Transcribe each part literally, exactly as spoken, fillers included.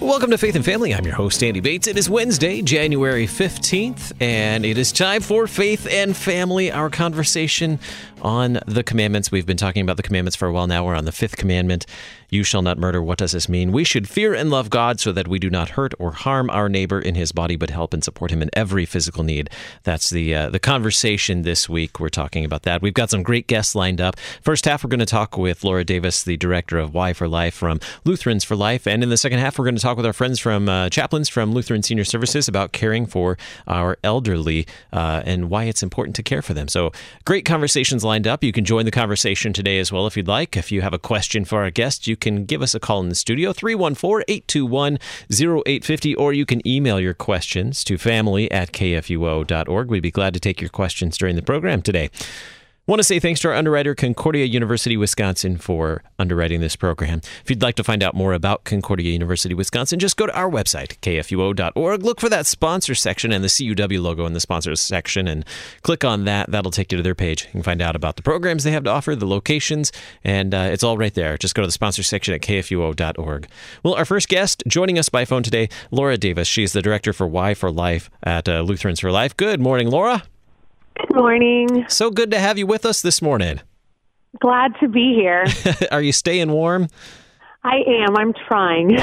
Welcome to Faith and Family. I'm your host, Andy Bates. It is Wednesday, January fifteenth, and it is time for Faith and Family, our conversation on the commandments. We've been talking about the commandments for a while now. We're on the fifth commandment. You shall not murder. What does this mean? We should fear and love God so that we do not hurt or harm our neighbor in his body, but help and support him in every physical need. That's the uh, the conversation this week. We're talking about that. We've got some great guests lined up. First half, we're going to talk with Laura Davis, the director of Y for Life from Lutherans for Life. And in the second half, we're going to talk with our friends from uh, chaplains from Lutheran Senior Services about caring for our elderly uh, and why it's important to care for them. So great conversations lined up. You can join the conversation today as well if you'd like. If you have a question for our guests, you can give us a call in the studio, three one four, eight two one, zero eight five zero, or you can email your questions to family at k f u o dot org. We'd be glad to take your questions during the program today. Want to say thanks to our underwriter, Concordia University, Wisconsin, for underwriting this program. If you'd like to find out more about Concordia University, Wisconsin, just go to our website, k f u o dot org. Look for that sponsor section and the C U W logo in the sponsors section and click on that. That'll take you to their page. You can find out about the programs they have to offer, the locations, and uh, it's all right there. Just go to the sponsor section at k f u o dot org. Well, our first guest joining us by phone today, Laura Davis. She's the director for Y for Life at uh, Lutherans for Life. Good morning, Laura. Good morning. So good to have you with us this morning. Glad to be here. Are you staying warm? I am. I'm trying.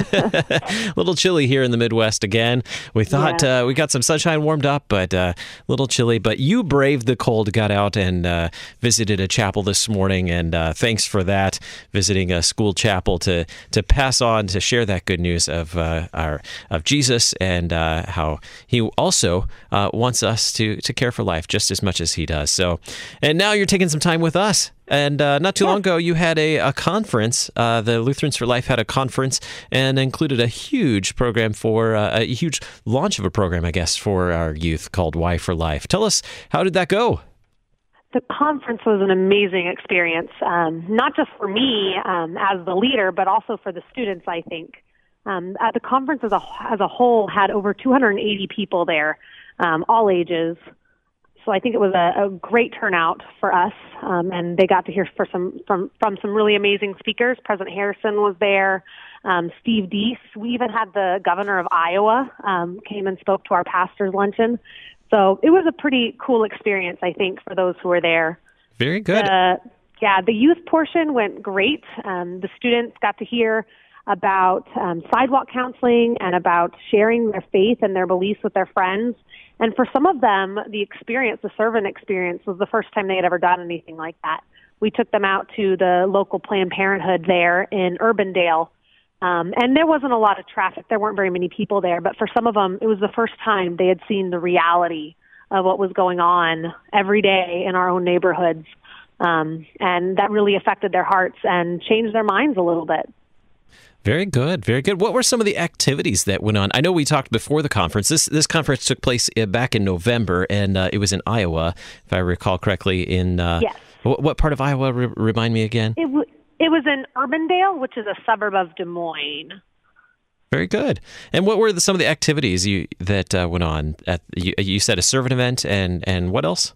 A little chilly here in the Midwest again. We thought yeah. uh, we got some sunshine warmed up, but uh, a little chilly. But you braved the cold, got out and uh, visited a chapel this morning, and uh, thanks for that, visiting a school chapel to to pass on, to share that good news of uh, our of Jesus and uh, how he also uh, wants us to to care for life just as much as he does. So, and now you're taking some time with us. And uh, not too yeah. long ago, you had a, a conference. Uh, the Lutherans for Life had a conference and included a huge program for uh, a huge launch of a program, I guess, for our youth called Y for Life. Tell us, how did that go? The conference was an amazing experience, um, not just for me um, as the leader, but also for the students, I think. Um, at the conference as a, as a whole had over two hundred eighty people there, um, all ages. So I think it was a, a great turnout for us, um, and they got to hear for some from from some really amazing speakers. President Harrison was there, um, Steve Deese. We even had the governor of Iowa um, came and spoke to our pastors' luncheon. So it was a pretty cool experience, I think, for those who were there. Very good. Uh, yeah, the youth portion went great. Um, the students got to hear about um, sidewalk counseling and about sharing their faith and their beliefs with their friends. And for some of them, the experience, the servant experience, was the first time they had ever done anything like that. We took them out to the local Planned Parenthood there in Urbandale. Um, and there wasn't a lot of traffic. There weren't very many people there. But for some of them, it was the first time they had seen the reality of what was going on every day in our own neighborhoods. Um, and that really affected their hearts and changed their minds a little bit. Very good, very good. What were some of the activities that went on? I know we talked before the conference. This this conference took place back in November, and uh, it was in Iowa, if I recall correctly. In uh, yes. what, what part of Iowa? Re- remind me again. It, w- it was in Urbandale, which is a suburb of Des Moines. Very good. And what were the, some of the activities you that uh, went on? At you, you said a servant event, and and what else?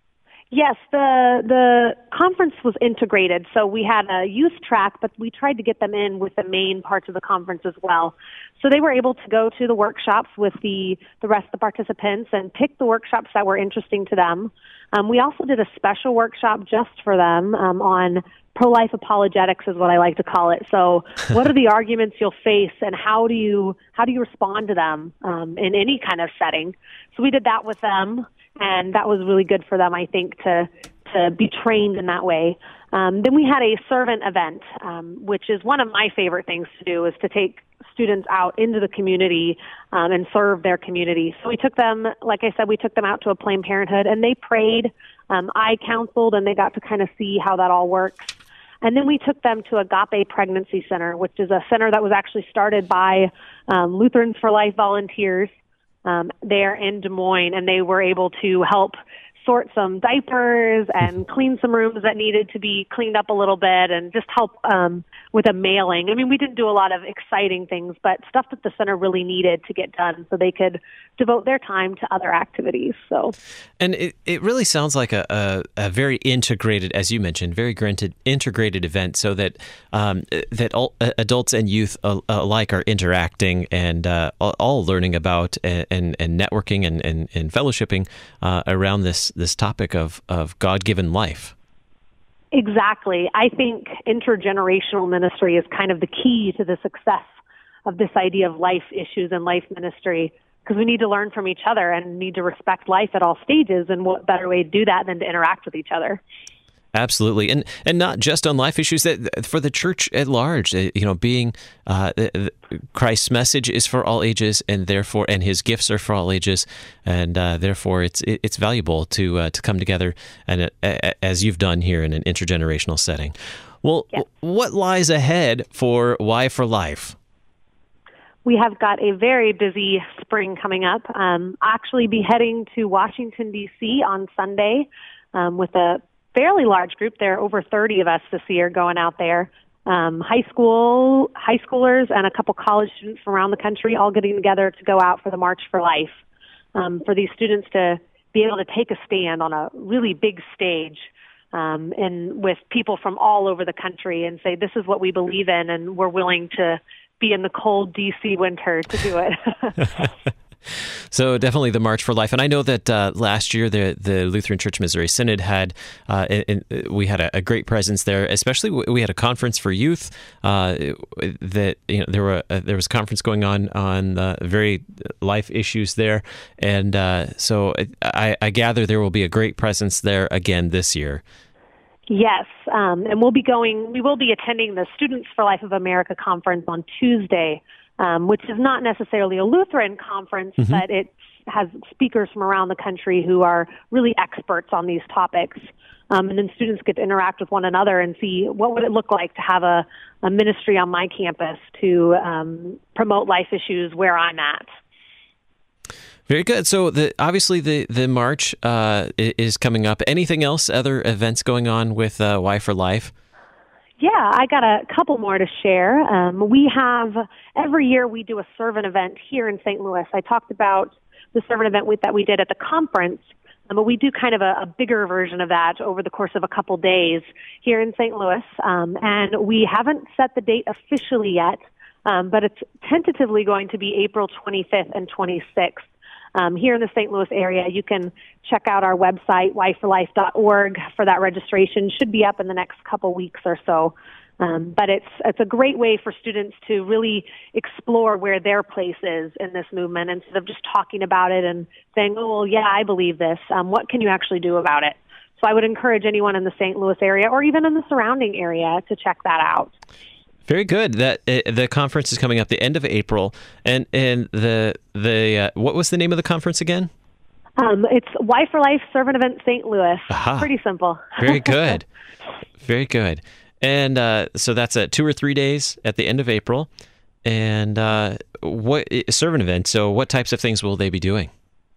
Yes, the the conference was integrated. So we had a youth track, but we tried to get them in with the main parts of the conference as well. So they were able to go to the workshops with the, the rest of the participants and pick the workshops that were interesting to them. Um, we also did a special workshop just for them um, on pro-life apologetics is what I like to call it. So what are the arguments you'll face and how do you how do you respond to them um, in any kind of setting? So we did that with them. And that was really good for them, I think, to to be trained in that way. Um, then we had a servant event, um, which is one of my favorite things to do, is to take students out into the community um, and serve their community. So we took them, like I said, we took them out to a Planned Parenthood, and they prayed. Um, I counseled, and they got to kind of see how that all works. And then we took them to Agape Pregnancy Center, which is a center that was actually started by um, Lutherans for Life volunteers. Um, there in Des Moines, and they were able to help sort some diapers and clean some rooms that needed to be cleaned up a little bit and just help um, with a mailing. I mean, we didn't do a lot of exciting things, but stuff that the center really needed to get done so they could devote their time to other activities. So, And it, it really sounds like a, a, a very integrated, as you mentioned, very granted, integrated event so that um, that all, uh, adults and youth alike are interacting and uh, all learning about and, and, and networking and, and, and fellowshipping uh, around this this topic of, of God-given life. Exactly. I think intergenerational ministry is kind of the key to the success of this idea of life issues and life ministry, because we need to learn from each other and need to respect life at all stages, and what better way to do that than to interact with each other. Absolutely, and and not just on life issues. That for the church at large, you know, being uh, Christ's message is for all ages, and therefore, and His gifts are for all ages, and uh, therefore, it's it's valuable to uh, to come together and uh, as you've done here in an intergenerational setting. Well, yes. What lies ahead for Y for Life? We have got a very busy spring coming up. Um, I'll actually be heading to Washington, D C on Sunday um, with a fairly large group. There are over thirty of us this year going out there. Um, high school, high schoolers and a couple college students from around the country all getting together to go out for the March for Life. Um, for these students to be able to take a stand on a really big stage um, and with people from all over the country and say, this is what we believe in, and we're willing to be in the cold D C winter to do it. So definitely the March for Life. And I know that uh, last year the the Lutheran Church Missouri Synod had, uh, and we had a, a great presence there, especially we had a conference for youth uh, that, you know, there were uh, there was a conference going on on uh, very life issues there. And uh, so I, I gather there will be a great presence there again this year. Yes, um, and we'll be going, we will be attending the Students for Life of America conference on Tuesday, um, which is not necessarily a Lutheran conference, mm-hmm. but it has speakers from around the country who are really experts on these topics. Um, and then students get to interact with one another and see what would it look like to have a, a ministry on my campus to um, promote life issues where I'm at. Very good. So the obviously the the March uh, is coming up. Anything else? Other events going on with uh, Y for Life? Yeah, I got a couple more to share. Um, we have every year we do a servant event here in Saint Louis. I talked about the servant event with, that we did at the conference, um, but we do kind of a, a bigger version of that over the course of a couple days here in Saint Louis. Um, and we haven't set the date officially yet, um, but it's tentatively going to be April twenty-fifth and twenty-sixth. Um, here in the Saint Louis area. You can check out our website, y for life dot org, for that registration. Should be up in the next couple weeks or so. Um, but it's it's a great way for students to really explore where their place is in this movement instead of just talking about it and saying, oh, well, yeah, I believe this. Um, what can you actually do about it? So I would encourage anyone in the Saint Louis area or even in the surrounding area to check that out. Very good. That uh, the conference is coming up the end of April, and and the the uh, what was the name of the conference again? Um, it's Y for Life Servant Event Saint Louis. Aha. Pretty simple. Very good. Very good. And uh, so that's uh, two or three days at the end of April, and uh, what servant event? So what types of things will they be doing?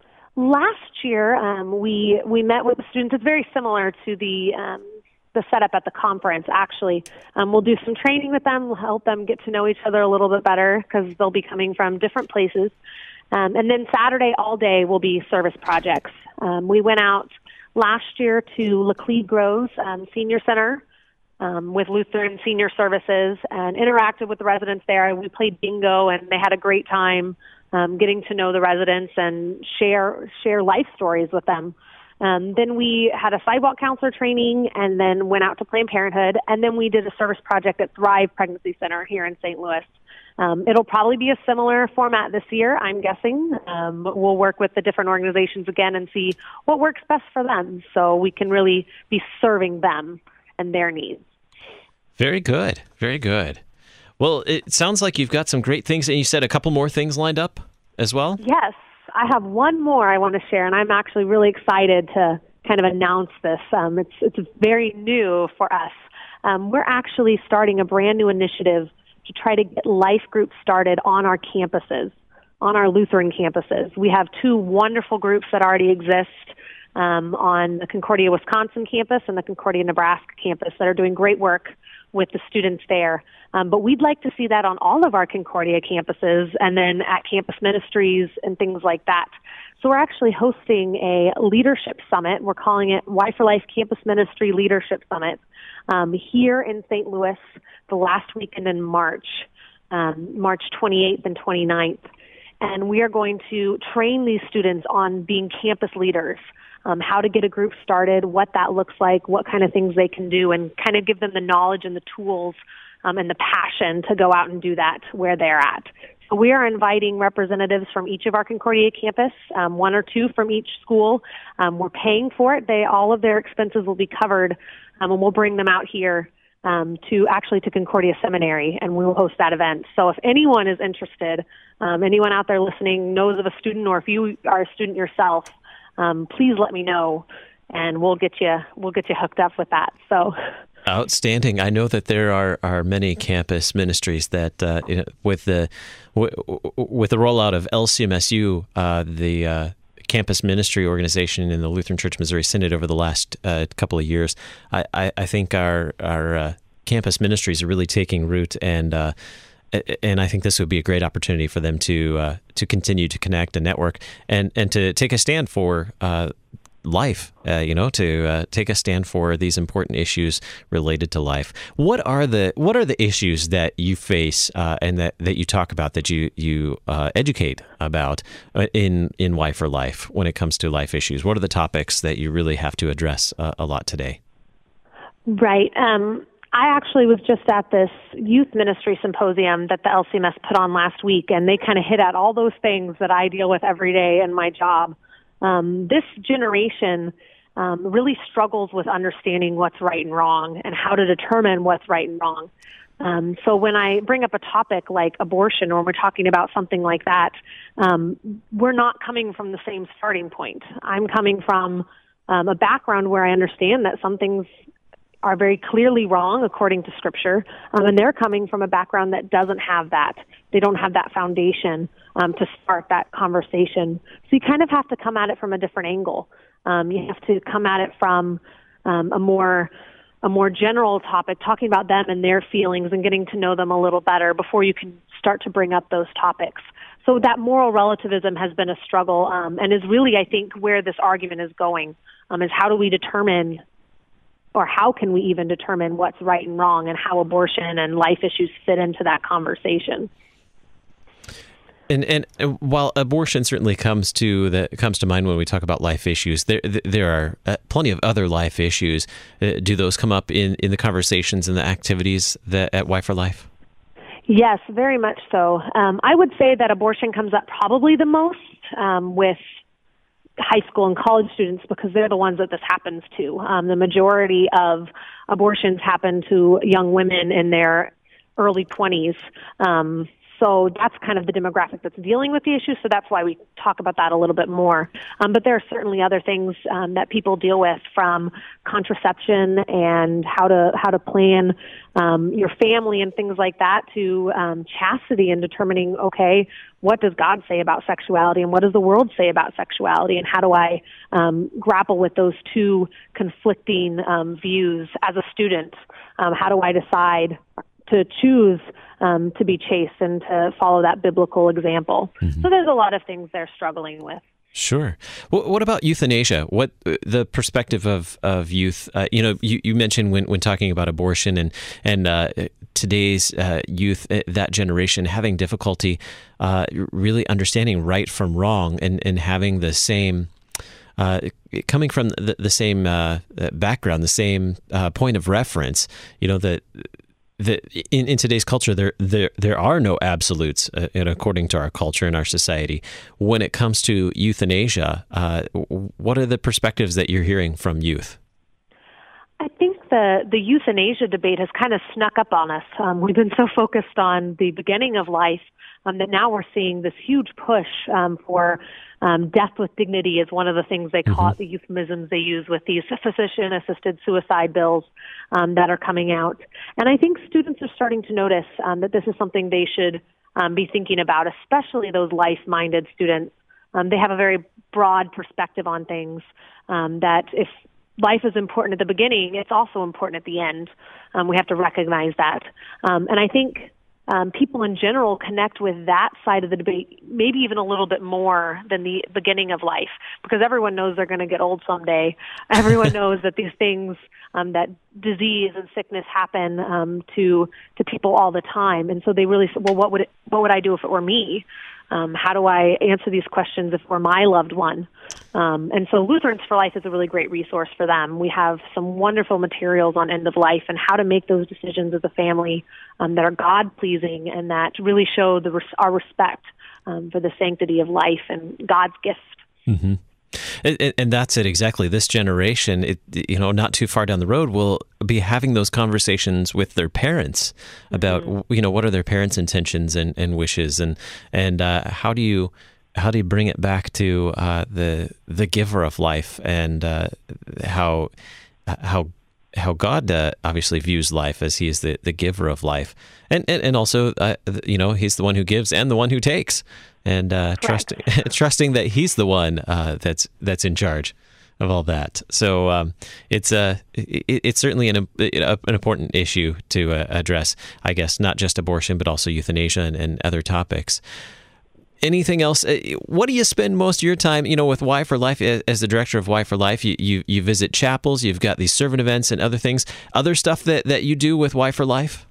Last year, um, we we met with the students. It's very similar to the. Um, the setup at the conference, actually. Um, we'll do some training with them. We'll help them get to know each other a little bit better because they'll be coming from different places. Um, and then Saturday all day will be service projects. Um, we went out last year to Laclede Groves um, Senior Center um, with Lutheran Senior Services and interacted with the residents there. We played bingo, and they had a great time um, getting to know the residents and share share life stories with them. Um, then we had a sidewalk counselor training and then went out to Planned Parenthood. And then we did a service project at Thrive Pregnancy Center here in Saint Louis. Um, it'll probably be a similar format this year, I'm guessing. Um, we'll work with the different organizations again and see what works best for them so we can really be serving them and their needs. Very good. Very good. Well, it sounds like you've got some great things, and you said a couple more things lined up as well? Yes. I have one more I want to share, and I'm actually really excited to kind of announce this. Um, it's it's very new for us. Um, we're actually starting a brand new initiative to try to get life groups started on our campuses, on our Lutheran campuses. We have two wonderful groups that already exist. um, on the Concordia, Wisconsin campus and the Concordia, Nebraska campus that are doing great work with the students there. Um, but we'd like to see that on all of our Concordia campuses and then at campus ministries and things like that. So we're actually hosting a leadership summit. We're calling it Y for Life Campus Ministry Leadership Summit um, here in Saint Louis the last weekend in March, um, March twenty-eighth and twenty-ninth. And we are going to train these students on being campus leaders, um, how to get a group started, what that looks like, what kind of things they can do, and kind of give them the knowledge and the tools um, and the passion to go out and do that where they're at. So we are inviting representatives from each of our Concordia campus, um, one or two from each school. Um, we're paying for it. They all of their expenses will be covered, um, and we'll bring them out here um, to actually to Concordia Seminary, and we will host that event. So if anyone is interested, um, anyone out there listening knows of a student, or if you are a student yourself, um, please let me know, and we'll get you we'll get you hooked up with that. So. Outstanding. I know that there are, are many campus ministries that, uh, you know, with the w- with the rollout of L C M S U, uh, the uh, campus ministry organization in the Lutheran Church Missouri Synod over the last uh, couple of years, I, I, I think our our uh, campus ministries are really taking root, and uh, and I think this would be a great opportunity for them to uh, to continue to connect and network, and and to take a stand for Uh, life, uh, you know, to uh, take a stand for these important issues related to life. What are the what are the issues that you face uh, and that, that you talk about, that you you uh, educate about uh, in in Y for Life when it comes to life issues? What are the topics that you really have to address uh, a lot today? Right. Um, I actually was just at this youth ministry symposium that the L C M S put on last week, and they kind of hit at all those things that I deal with every day in my job. Um, this generation um, really struggles with understanding what's right and wrong and how to determine what's right and wrong. Um, so when I bring up a topic like abortion, or we're talking about something like that, um, we're not coming from the same starting point. I'm coming from um, a background where I understand that some things are very clearly wrong according to Scripture, um, and they're coming from a background that doesn't have that. They don't have that foundation um, to start that conversation. So you kind of have to come at it from a different angle. Um, you have to come at it from um, a more a more general topic, talking about them and their feelings and getting to know them a little better before you can start to bring up those topics. So that moral relativism has been a struggle, um, and is really, I think, where this argument is going, um, is how do we determine, or how can we even determine what's right and wrong, and how abortion and life issues fit into that conversation. And and while abortion certainly comes to the comes to mind when we talk about life issues, there there are uh, plenty of other life issues. Uh, do those come up in, in the conversations and the activities that at Y for Life? Yes, very much so. Um, I would say that abortion comes up probably the most um, with high school and college students, because they're the ones that this happens to. Um, the majority of abortions happen to young women in their early twenties. Um, so that's kind of the demographic that's dealing with the issue, so that's why we talk about that a little bit more. Um, but there are certainly other things um, that people deal with, from contraception and how to how to plan um, your family and things like that, to um, chastity and determining, okay, what does God say about sexuality, and what does the world say about sexuality, and how do I um, grapple with those two conflicting um, views as a student? Um, how do I decide to choose um, to be chaste and to follow that biblical example? Mm-hmm. So there's a lot of things they're struggling with. Sure. Well, what about euthanasia? What the perspective of of youth? Uh, you know, you, you mentioned when, when talking about abortion and and uh, today's uh, youth, uh, that generation having difficulty uh, really understanding right from wrong, and, and having the same. Uh, coming from the, the same uh, background, the same uh, point of reference. You know, that. The, in, in today's culture, there there there are no absolutes, uh, and according to our culture and our society. When it comes to euthanasia, uh, what are the perspectives that you're hearing from youth? I think the, the euthanasia debate has kind of snuck up on us. Um, we've been so focused on the beginning of life um, that now we're seeing this huge push um, for um, death with dignity is one of the things they call mm-hmm. it, the euphemisms they use with these physician-assisted suicide bills um, that are coming out. And I think students are starting to notice um, that this is something they should um, be thinking about, especially those life-minded students. Um, they have a very broad perspective on things, um, that if life is important at the beginning, it's also important at the end. Um, we have to recognize that. Um, and I think um, people in general connect with that side of the debate maybe even a little bit more than the beginning of life, because everyone knows they're going to get old someday. Everyone knows that these things, um, that disease and sickness happen um, to to people all the time. And so they really said, well, what would it, what would I do if it were me? Um, how do I answer these questions if we're my loved one? Um, and so Lutherans for Life is a really great resource for them. We have some wonderful materials on end of life and how to make those decisions as a family um, that are God-pleasing and that really show the res- our respect um, for the sanctity of life and God's gift. Mm-hmm. And, and that's it exactly. This generation, it, you know, not too far down the road, will be having those conversations with their parents about, mm-hmm. you know, what are their parents' intentions and, and wishes, and and uh, how do you how do you bring it back to uh, the the giver of life, and uh, how how how God uh, obviously views life as He is the, the giver of life, and and, and also uh, you know, He's the one who gives and the one who takes. And uh, trusting, trusting that He's the one uh, that's that's in charge of all that. So um, it's uh, it, it's certainly an an important issue to uh, address. I guess not just abortion, but also euthanasia and, and other topics. Anything else? What do you spend most of your time, you know, with Y for Life? As the director of Y for Life, you you, you visit chapels. You've got these servant events and other things. Other stuff that, that you do with Y for Life?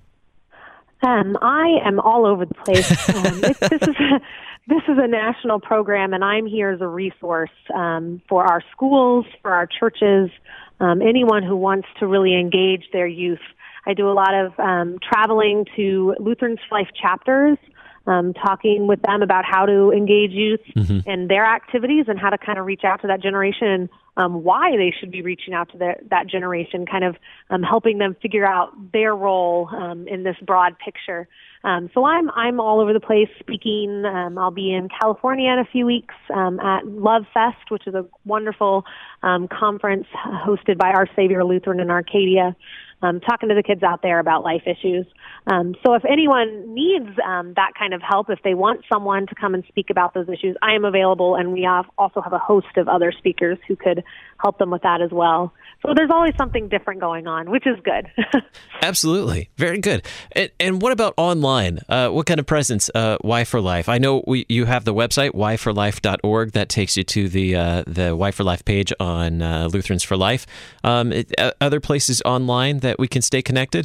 Um, I am all over the place. Um, it's, this is a, this is a national program, and I'm here as a resource um, for our schools, for our churches, um, anyone who wants to really engage their youth. I do a lot of um, traveling to Lutherans for Life chapters, um, talking with them about how to engage youth mm-hmm. in their activities and how to kind of reach out to that generation and um, why they should be reaching out to their, that generation, kind of um, helping them figure out their role um, in this broad picture. Um, so I'm I'm all over the place speaking. Um, I'll be in California in a few weeks um, at Love Fest, which is a wonderful um, conference hosted by Our Savior Lutheran in Arcadia, um, talking to the kids out there about life issues. Um, so if anyone needs um, that kind of help, if they want someone to come and speak about those issues, I am available, and we have also have a host of other speakers who could help them with that as well. So there's always something different going on, which is good. Absolutely. Very good. And, and what about online? Uh, what kind of presence, uh, Y for Life? I know we, you have the website, y for life dot org. That takes you to the uh, the Y for Life page on uh, Lutherans for Life. Um, it, uh, other places online that we can stay connected?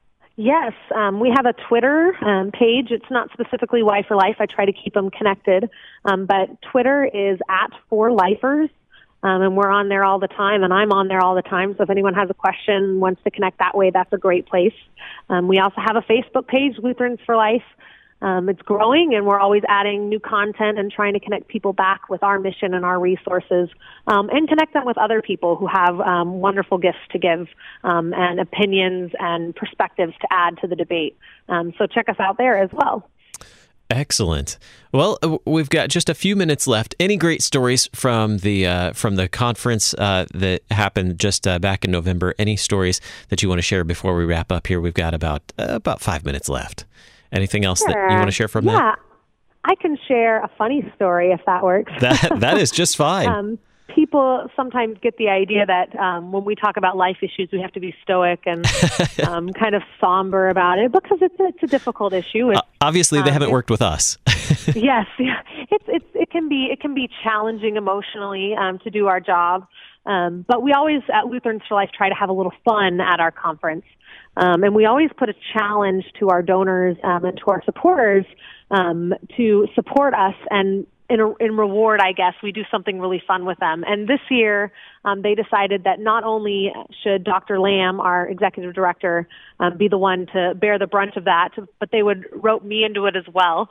Yes, um, we have a Twitter um, page. It's not specifically Y for Life. I try to keep them connected. Um, but Twitter is at four lifers. Um, and we're on there all the time, and I'm on there all the time. So if anyone has a question, wants to connect that way, that's a great place. Um, we also have a Facebook page, Lutherans for Life. Um, it's growing, and we're always adding new content and trying to connect people back with our mission and our resources, um, and connect them with other people who have um, wonderful gifts to give um, and opinions and perspectives to add to the debate. Um, so check us out there as well. Excellent. Well, we've got just a few minutes left. Any great stories from the uh, from the conference uh, that happened just uh, back in November? Any stories that you want to share before we wrap up here? We've got about uh, about five minutes left. Anything else sure. that you want to share from yeah. that? Yeah, I can share a funny story if that works. That that is just fine. um, people sometimes get the idea that um, when we talk about life issues, we have to be stoic and um, kind of somber about it, because it's a, it's a difficult issue. It's, uh, obviously, they um, haven't worked with us. yes, yeah. it's it's it can be it can be challenging emotionally um, to do our job, um, but we always at Lutherans for Life try to have a little fun at our conference, um, and we always put a challenge to our donors um, and to our supporters um, to support us and. In, a, in reward, I guess, we do something really fun with them. And this year, um, they decided that not only should Doctor Lamb, our executive director, um, be the one to bear the brunt of that, but they would rope me into it as well.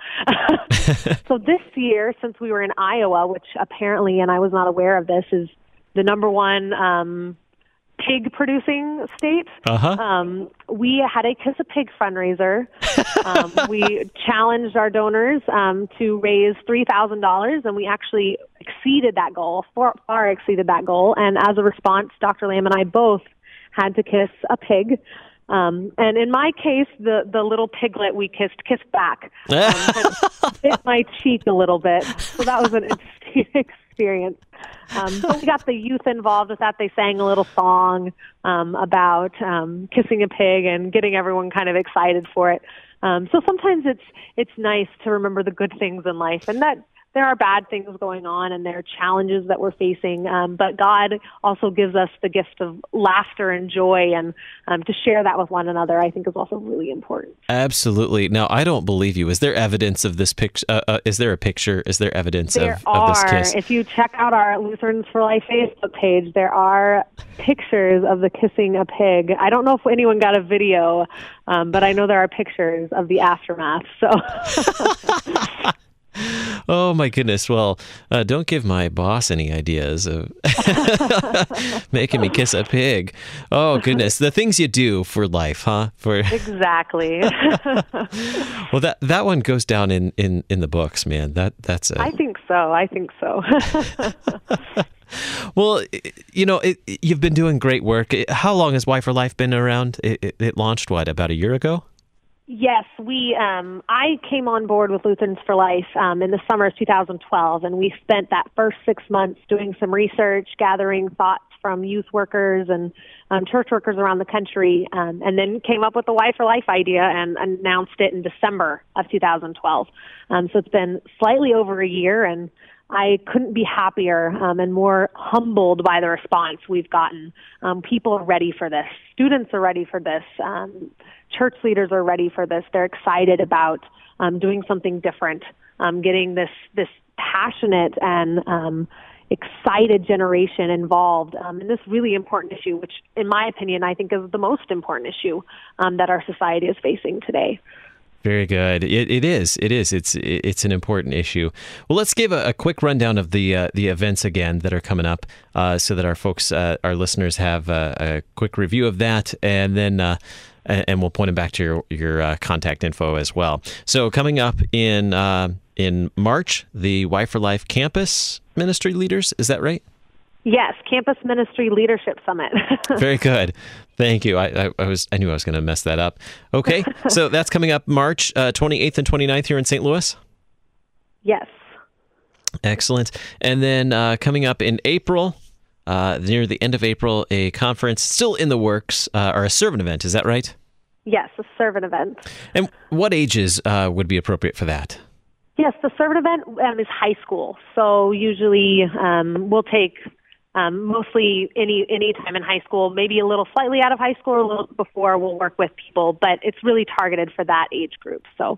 So this year, since we were in Iowa, which apparently, and I was not aware of this, is the number one um, pig-producing state, uh-huh. um, we had a Kiss a Pig fundraiser. um, we challenged our donors um, to raise three thousand dollars, and we actually exceeded that goal, far, far exceeded that goal. And as a response, Doctor Lamb and I both had to kiss a pig. Um, and in my case, the, the little piglet we kissed kissed back, um, and bit my cheek a little bit. So that was an interesting experience. experience. Um, but we got the youth involved with that. They sang a little song um, about um, kissing a pig and getting everyone kind of excited for it. Um, so sometimes it's it's nice to remember the good things in life, and that there are bad things going on and there are challenges that we're facing, um, but God also gives us the gift of laughter and joy, and um, to share that with one another, I think, is also really important. Absolutely. Now, I don't believe you. Is there evidence of this picture? Uh, uh, is there a picture? Is there evidence there of, are. of this kiss? If you check out our Lutherans for Life Facebook page, there are pictures of the kissing a pig. I don't know if anyone got a video, um, but I know there are pictures of the aftermath. So. Oh, my goodness. Well, uh, don't give my boss any ideas of making me kiss a pig. Oh, goodness. The things you do for life, huh? For Exactly. Well, that that one goes down in, in, in the books, man. That that's a... I think so. I think so. Well, you know, it, you've been doing great work. How long has Y for Life been around? It, it, it launched, what, about a year ago? Yes, we. Um, I came on board with Lutherans for Life um, in the summer of two thousand twelve, and we spent that first six months doing some research, gathering thoughts from youth workers and um, church workers around the country, um, and then came up with the Y for Life idea and announced it in December of two thousand twelve. Um, so it's been slightly over a year, and I couldn't be happier um, and more humbled by the response we've gotten. Um, people are ready for this. Students are ready for this. Um, church leaders are ready for this. They're excited about um, doing something different, um, getting this this passionate and um, excited generation involved um, in this really important issue, which, in my opinion, I think is the most important issue um, that our society is facing today. Very good. It, it is. It is. It's it's an important issue. Well, let's give a, a quick rundown of the uh, the events again that are coming up, uh, so that our folks, uh, our listeners, have a, a quick review of that, and then uh, and we'll point them back to your your uh, contact info as well. So coming up in uh, in March, the Y for Life Campus Ministry Leaders. Is that right? Yes, Campus Ministry Leadership Summit. Very good. Thank you. I, I, I was I knew I was going to mess that up. Okay, so that's coming up March uh, twenty-eighth and twenty-ninth here in Saint Louis? Yes. Excellent. And then uh, coming up in April, uh, near the end of April, a conference still in the works, uh, or a servant event. Is that right? Yes, a servant event. And what ages uh, would be appropriate for that? Yes, the servant event um, is high school. So usually um, we'll take... Um, mostly any any time in high school, maybe a little slightly out of high school or a little before, we'll work with people, but it's really targeted for that age group. So,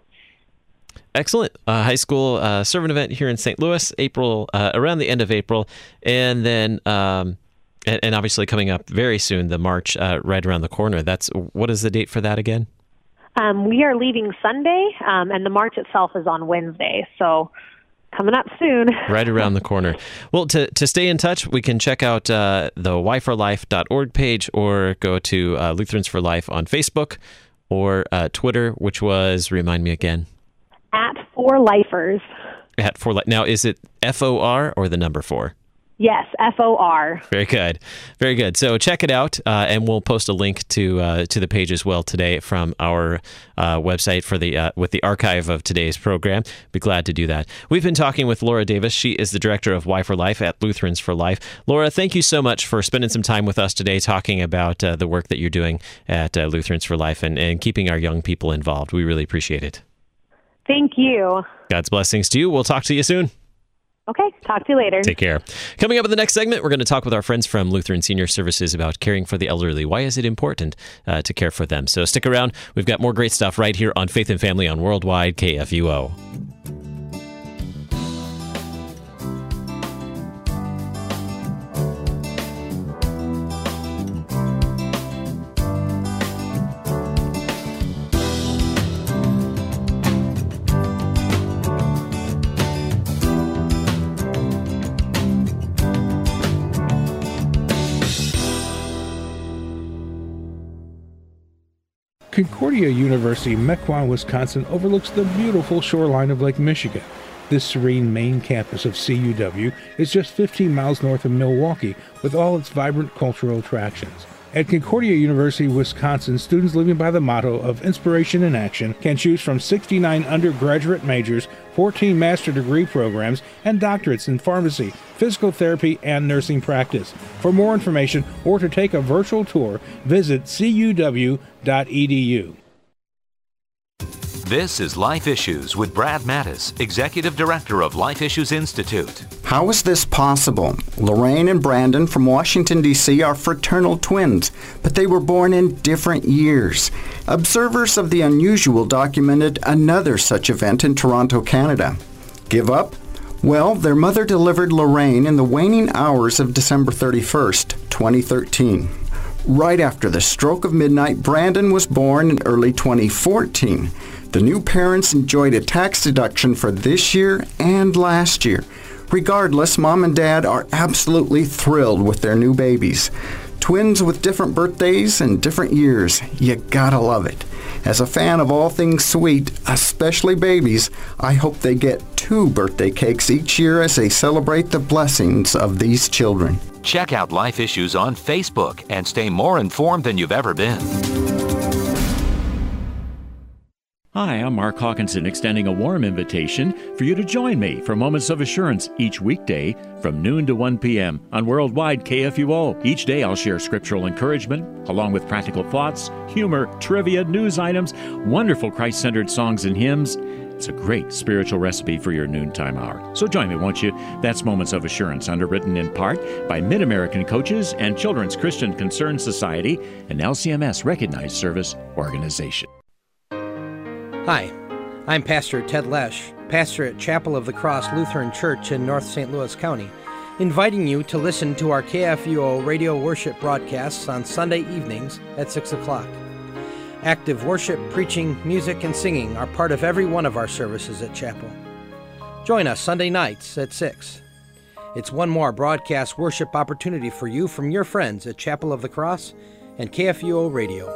excellent. Uh, high school uh, servant event here in Saint Louis, April, uh, around the end of April, and then um, and, and obviously coming up very soon, the March uh, right around the corner. That's what is the date for that again? Um, we are leaving Sunday, um, and the March itself is on Wednesday. So. Coming up soon. Right around the corner. Well, to, to stay in touch, we can check out uh, the y for life dot org page, or go to uh, Lutherans for Life on Facebook or uh, Twitter, which was, remind me again. At For Lifers. At For Life. Now, is it F O R or the number four? Yes, F O R. Very good. Very good. So check it out, uh, and we'll post a link to uh, to the page as well today from our uh, website for the uh, with the archive of today's program. Be glad to do that. We've been talking with Laura Davis. She is the director of Y for Life at Lutherans for Life. Laura, thank you so much for spending some time with us today talking about uh, the work that you're doing at uh, Lutherans for Life and, and keeping our young people involved. We really appreciate it. Thank you. God's blessings to you. We'll talk to you soon. Okay, talk to you later. Take care. Coming up in the next segment, we're going to talk with our friends from Lutheran Senior Services about caring for the elderly. Why is it important uh, to care for them? So stick around. We've got more great stuff right here on Faith and Family on Worldwide K F U O. Concordia University, Mequon, Wisconsin overlooks the beautiful shoreline of Lake Michigan. This serene main campus of C U W is just fifteen miles north of Milwaukee, with all its vibrant cultural attractions. At Concordia University, Wisconsin, students living by the motto of inspiration in action can choose from sixty-nine undergraduate majors, fourteen master degree programs, and doctorates in pharmacy, physical therapy, and nursing practice. For more information or to take a virtual tour, visit c u w dot e d u. This is Life Issues with Brad Mattis, Executive Director of Life Issues Institute. How is this possible? Lorraine and Brandon from Washington, D C are fraternal twins, but they were born in different years. Observers of the unusual documented another such event in Toronto, Canada. Give up? Well, their mother delivered Lorraine in the waning hours of December thirty-first, twenty thirteen. Right after the stroke of midnight, Brandon was born in early twenty fourteen. The new parents enjoyed a tax deduction for this year and last year. Regardless, Mom and Dad are absolutely thrilled with their new babies. Twins with different birthdays and different years. You gotta love it. As a fan of all things sweet, especially babies, I hope they get two birthday cakes each year as they celebrate the blessings of these children. Check out Life Issues on Facebook and stay more informed than you've ever been. Hi, I'm Mark Hawkinson, extending a warm invitation for you to join me for Moments of Assurance each weekday from noon to one p.m. on Worldwide K F U O. Each day I'll share scriptural encouragement, along with practical thoughts, humor, trivia, news items, wonderful Christ-centered songs and hymns. It's a great spiritual recipe for your noontime hour. So join me, won't you? That's Moments of Assurance, underwritten in part by Mid-American Coaches and Children's Christian Concern Society, an L C M S-recognized service organization. Hi, I'm Pastor Ted Lesh, pastor at Chapel of the Cross Lutheran Church in North Saint Louis County, inviting you to listen to our K F U O radio worship broadcasts on Sunday evenings at six o'clock. Active worship, preaching, music, and singing are part of every one of our services at Chapel. Join us Sunday nights at six. It's one more broadcast worship opportunity for you from your friends at Chapel of the Cross and K F U O Radio.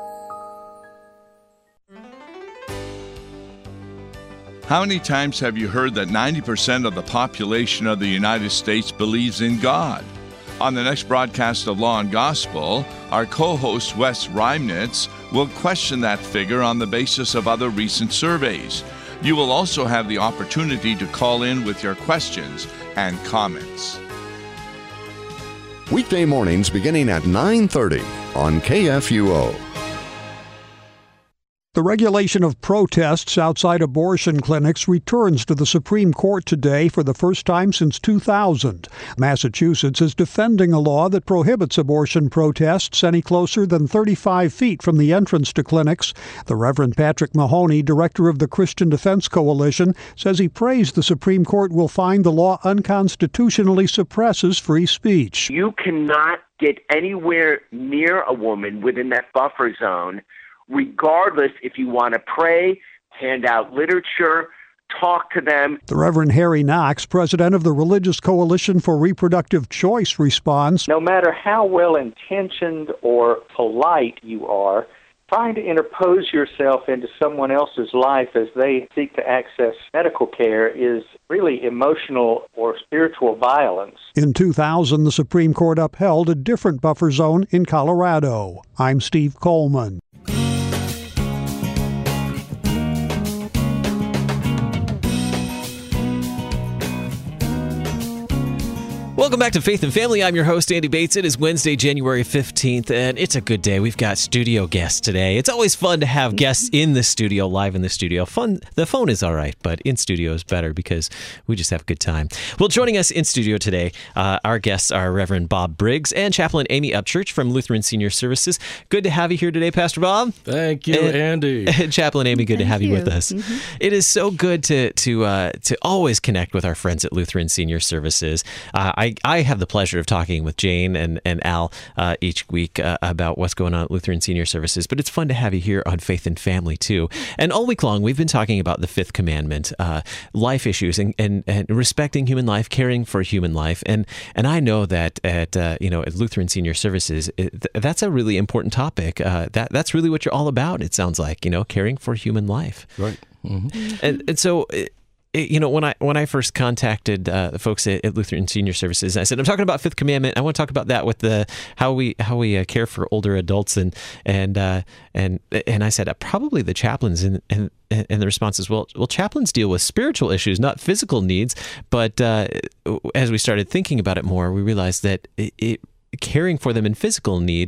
How many times have you heard that ninety percent of the population of the United States believes in God? On the next broadcast of Law and Gospel, our co-host Wes Reimnitz will question that figure on the basis of other recent surveys. You will also have the opportunity to call in with your questions and comments. Weekday mornings beginning at nine thirty on K F U O. The regulation of protests outside abortion clinics returns to the Supreme Court today for the first time since two thousand. Massachusetts is defending a law that prohibits abortion protests any closer than thirty-five feet from the entrance to clinics. The Reverend Patrick Mahoney, director of the Christian Defense Coalition, says he prays the Supreme Court will find the law unconstitutionally suppresses free speech. You cannot get anywhere near a woman within that buffer zone, regardless if you want to pray, hand out literature, talk to them. The Reverend Harry Knox, president of the Religious Coalition for Reproductive Choice, responds, no matter how well-intentioned or polite you are, trying to interpose yourself into someone else's life as they seek to access medical care is really emotional or spiritual violence. In two thousand, the Supreme Court upheld a different buffer zone in Colorado. I'm Steve Coleman. Welcome back to Faith and Family. I'm your host, Andy Bates. It is Wednesday, January fifteenth, and it's a good day. We've got studio guests today. It's always fun to have guests in the studio, live in the studio. Fun. The phone is all right, but in studio is better because we just have a good time. Well, joining us in studio today, uh, our guests are Reverend Bob Briggs and Chaplain Amy Upchurch from Lutheran Senior Services. Good to have you here today, Pastor Bob. Thank you, and, Andy. And Chaplain Amy, good Thank to have you, you with us. Mm-hmm. It is so good to to uh, to always connect with our friends at Lutheran Senior Services. Uh, I I have the pleasure of talking with Jane and, and Al uh, each week uh, about what's going on at Lutheran Senior Services, but it's fun to have you here on Faith and Family, too. And all week long, we've been talking about the fifth commandment, uh, life issues, and, and, and respecting human life, caring for human life. And and I know that at uh, you know at Lutheran Senior Services, it, that's a really important topic. Uh, that That's really what you're all about, it sounds like, you know, caring for human life. Right. Mm-hmm. And, and so... It, you know, when I when I first contacted uh, the folks at, at Lutheran Senior Services, I said, I'm talking about Fifth Commandment. I want to talk about that with the how we how we uh, care for older adults, and and uh, and and I said uh, probably the chaplains, and and and the response is, well, well, chaplains deal with spiritual issues, not physical needs. But uh, as we started thinking about it more, we realized that it, it caring for them in physical need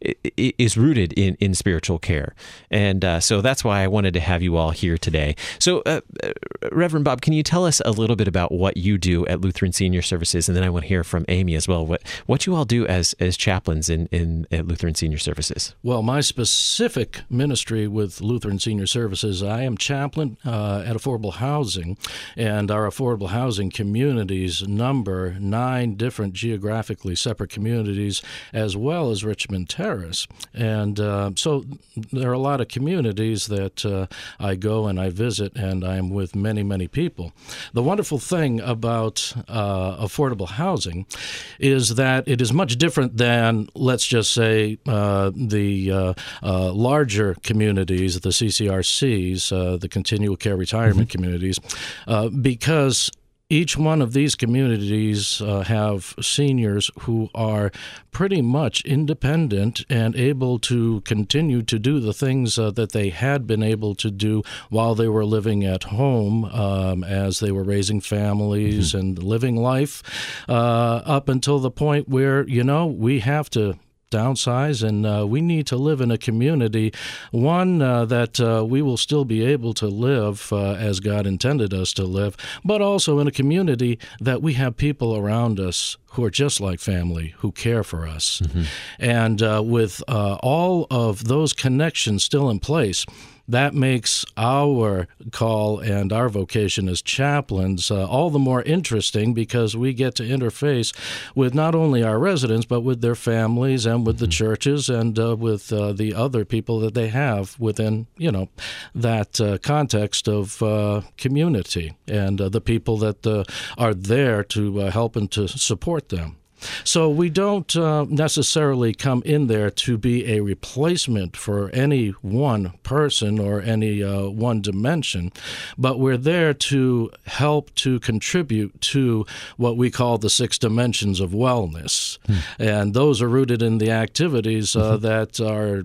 is rooted in, in spiritual care. And uh, so that's why I wanted to have you all here today. So, uh, Reverend Bob, can you tell us a little bit about what you do at Lutheran Senior Services? And then I want to hear from Amy as well, what what you all do as as chaplains in, in at Lutheran Senior Services. Well, my specific ministry with Lutheran Senior Services, I am chaplain uh, at affordable housing, and our affordable housing communities number nine different geographically separate communities, as well as Richmond Terrace. And uh, so there are a lot of communities that uh, I go and I visit, and I'm with many, many people. The wonderful thing about uh, affordable housing is that it is much different than, let's just say, uh, the uh, uh, larger communities, the C C R Cs, uh, the continual care retirement mm-hmm. communities, uh, because each one of these communities uh, have seniors who are pretty much independent and able to continue to do the things uh, that they had been able to do while they were living at home, um, as they were raising families mm-hmm. and living life, uh, up until the point where, you know, we have to downsize, and uh, we need to live in a community, one uh, that uh, we will still be able to live uh, as God intended us to live, but also in a community that we have people around us who are just like family, who care for us. Mm-hmm. And uh, with uh, all of those connections still in place, that makes our call and our vocation as chaplains uh, all the more interesting, because we get to interface with not only our residents, but with their families and with mm-hmm. the churches and uh, with uh, the other people that they have within, you know, that uh, context of uh, community, and uh, the people that uh, are there to uh, help and to support them. So we don't uh, necessarily come in there to be a replacement for any one person or any uh, one dimension, but we're there to help to contribute to what we call the six dimensions of wellness. Hmm. And those are rooted in the activities uh, mm-hmm. that are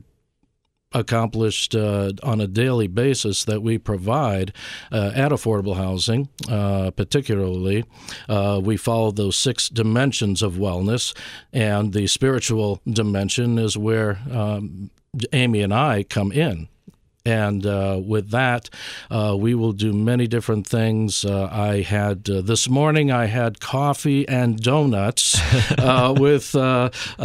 accomplished uh, on a daily basis that we provide uh, at affordable housing. Uh, particularly, uh, we follow those six dimensions of wellness, and the spiritual dimension is where um, Amy and I come in. And uh, with that, uh, we will do many different things. Uh, I had uh, this morning. I had coffee and donuts uh, with uh,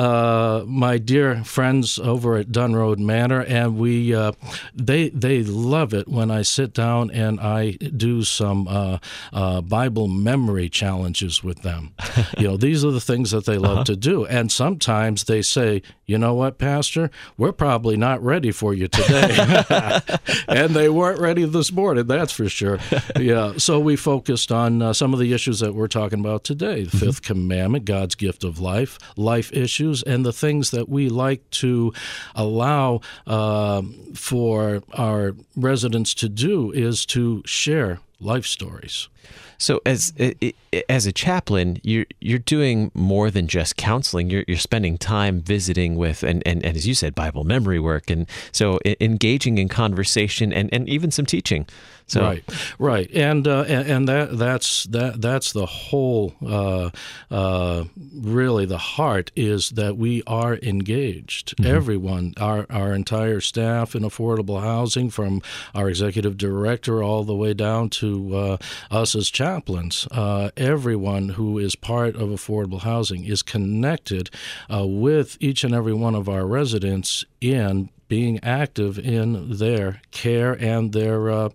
uh, my dear friends over at Dunroad Manor, and we uh, they they love it when I sit down and I do some uh, uh, Bible memory challenges with them. You know, these are the things that they love uh-huh. to do, and sometimes they say, "You know what, Pastor? We're probably not ready for you today." And they weren't ready this morning, that's for sure. Yeah. So we focused on uh, some of the issues that we're talking about today: the Fifth mm-hmm. Commandment, God's gift of life, life issues, and the things that we like to allow uh, for our residents to do is to share life stories. So as as a chaplain, you're you're doing more than just counseling. You're you're spending time visiting with, and, and, and as you said, Bible memory work, and so engaging in conversation and, and even some teaching. So. Right, right, and uh, and, and that that's that that's the whole. Uh, uh, really, the heart is that we are engaged. Mm-hmm. Everyone, our our entire staff in affordable housing, from our executive director all the way down to uh, us as chaplains. Uh, everyone who is part of affordable housing is connected uh, with each and every one of our residents in being active in their care and their uh,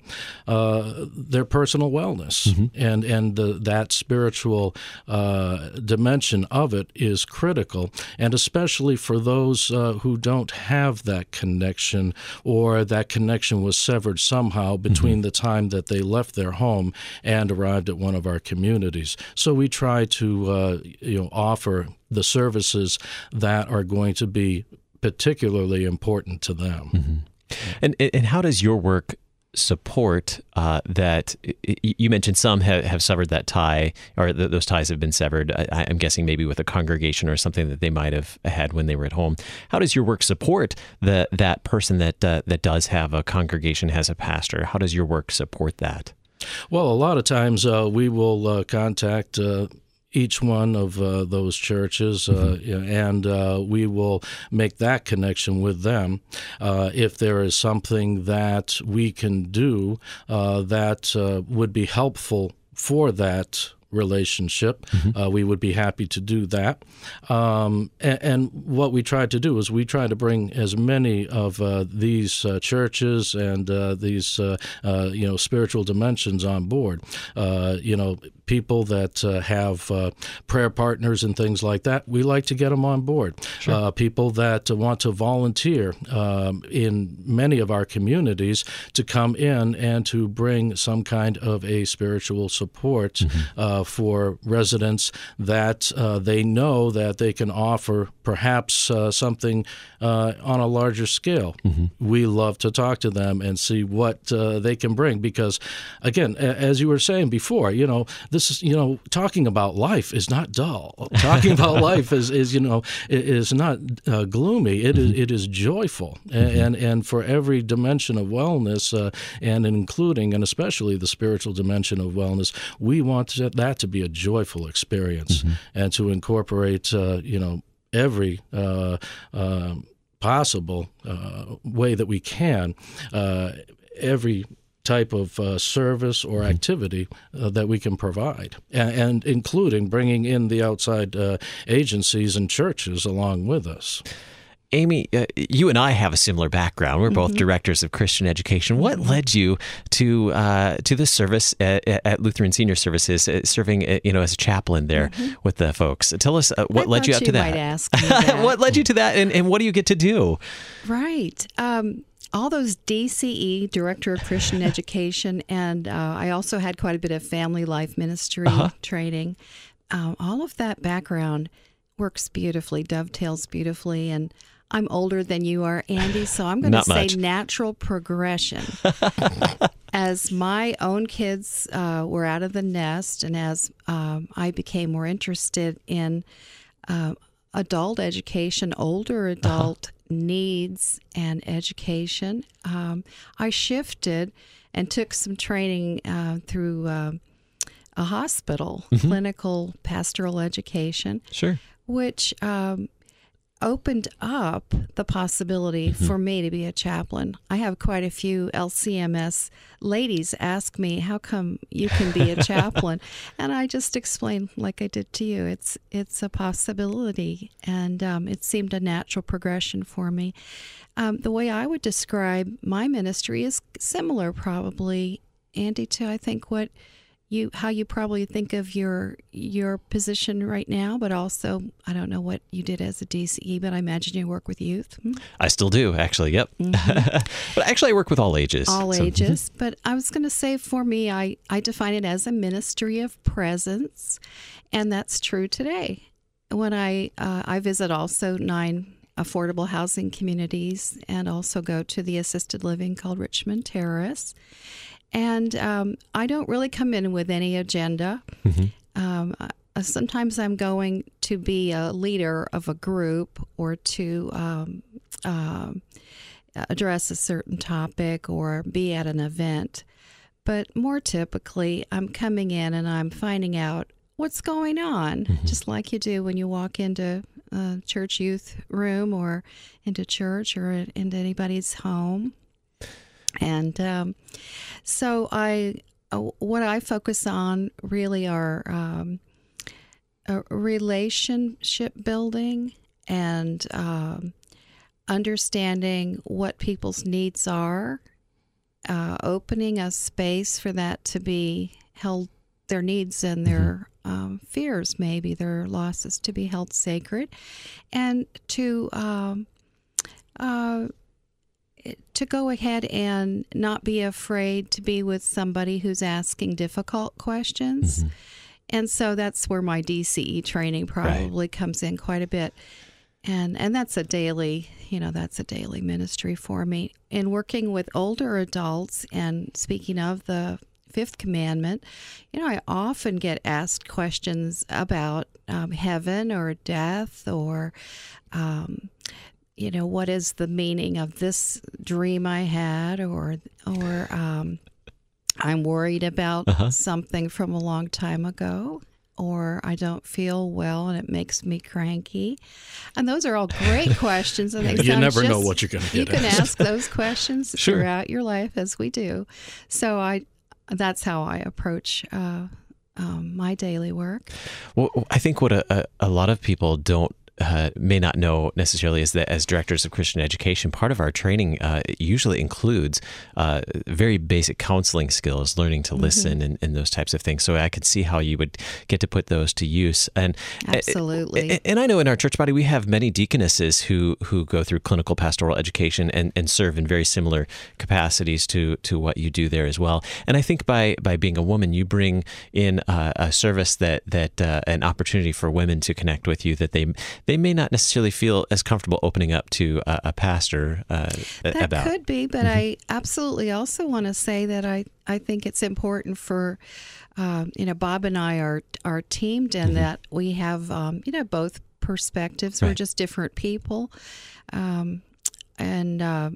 uh, their personal wellness, mm-hmm. and and the, that spiritual uh, dimension of it is critical, and especially for those uh, who don't have that connection, or that connection was severed somehow between mm-hmm. the time that they left their home and arrived at one of our communities. So we try to uh, you know offer the services that are going to be particularly important to them. Mm-hmm. And and how does your work support uh, that you mentioned some have, have severed that tie, or th- those ties have been severed. I, I'm guessing maybe with a congregation or something that they might have had when they were at home. How does your work support the that person that uh, that does have a congregation, has a pastor? How does your work support that? Well, a lot of times uh, we will uh, contact uh, each one of uh, those churches, uh, mm-hmm. and uh, we will make that connection with them. Uh, if there is something that we can do uh, that uh, would be helpful for that relationship, mm-hmm. uh, we would be happy to do that. Um, and, and what we try to do is we try to bring as many of uh, these uh, churches and uh, these uh, uh, you know spiritual dimensions on board. Uh, you know, people that uh, have uh, prayer partners and things like that, we like to get them on board. Sure. Uh, people that want to volunteer um, in many of our communities to come in and to bring some kind of a spiritual support mm-hmm. uh, for residents that uh, they know that they can offer perhaps uh, something uh, on a larger scale. Mm-hmm. We love to talk to them and see what uh, they can bring because, again, as you were saying before, you know, this is, you know, talking about life is not dull. Talking about life is, is, you know, is not uh, gloomy. It mm-hmm. is it is joyful. Mm-hmm. And, and for every dimension of wellness, uh, and including and especially the spiritual dimension of wellness, we want that to be a joyful experience mm-hmm. and to incorporate, uh, you know, every uh, uh, possible uh, way that we can, uh, every type of uh, service or activity uh, that we can provide, and, and including bringing in the outside uh, agencies and churches along with us. Amy, uh, you and I have a similar background. We're both mm-hmm. directors of Christian education. What led you to uh, to this service at, at Lutheran Senior Services, uh, serving uh, you know as a chaplain there mm-hmm. with the folks? Tell us uh, what I led you up you to that. Might ask me that. What led you to that, and, and what do you get to do? Right. Um, all those D C E, Director of Christian Education, and uh, I also had quite a bit of family life ministry uh-huh. training. Um, all of that background works beautifully, dovetails beautifully, and I'm older than you are, Andy, so I'm going to say much. Natural progression. As my own kids uh, were out of the nest, and as um, I became more interested in uh, adult education, older adult uh-huh. needs and education, um, I shifted and took some training uh, through uh, a hospital, mm-hmm. clinical pastoral education, sure, which um, opened up the possibility mm-hmm. for me to be a chaplain. I have quite a few L C M S ladies ask me, how come you can be a chaplain? And I just explained, like I did to you, it's it's a possibility, and um, it seemed a natural progression for me. Um, the way I would describe my ministry is similar, probably, Andy, to I think what You, how you probably think of your your position right now, but also, I don't know what you did as a D C E, but I imagine you work with youth. Hmm? I still do, actually, yep. Mm-hmm. But actually, I work with all ages. All so. ages. But I was going to say, for me, I, I define it as a ministry of presence, and that's true today. When I, uh, I visit also nine affordable housing communities and also go to the assisted living called Richmond Terrace. And um, I don't really come in with any agenda. Mm-hmm. Um, uh, sometimes I'm going to be a leader of a group or to um, uh, address a certain topic or be at an event. But more typically, I'm coming in and I'm finding out what's going on, mm-hmm. just like you do when you walk into a church youth room or into church or into anybody's home. And um, so I, uh, what I focus on really are um, a relationship building and um, understanding what people's needs are, uh, opening a space for that to be held, their needs and their mm-hmm. um, fears, maybe their losses, to be held sacred, and to um, uh, to go ahead and not be afraid to be with somebody who's asking difficult questions. Mm-hmm. And so that's where my D C E training probably right. comes in quite a bit. and and that's a daily, you know, that's a daily ministry for me. In working with older adults, and speaking of the fifth commandment, you know, I often get asked questions about um, heaven or death, or, um, you know, what is the meaning of this dream I had, or, or um, I'm worried about uh-huh. something from a long time ago, or I don't feel well and it makes me cranky. And those are all great questions. And they you never just, know what you're going to get. You can ask those questions sure. throughout your life, as we do. So I, that's how I approach uh, um, my daily work. Well, I think what a, a, a lot of people don't Uh, may not know necessarily is that as directors of Christian education, part of our training uh, usually includes uh, very basic counseling skills, learning to listen, mm-hmm. and, and those types of things. So I could see how you would get to put those to use. And absolutely. And, and I know in our church body we have many deaconesses who who go through clinical pastoral education and, and serve in very similar capacities to to what you do there as well. And I think by by being a woman, you bring in uh, a service that that uh, an opportunity for women to connect with you that they. They may not necessarily feel as comfortable opening up to a, a pastor uh, that about. That could be, but mm-hmm. I absolutely also want to say that I, I think it's important for, um, you know, Bob and I are, are teamed in mm-hmm. that we have, um, you know, both perspectives. Right. We're just different people. Um, and uh,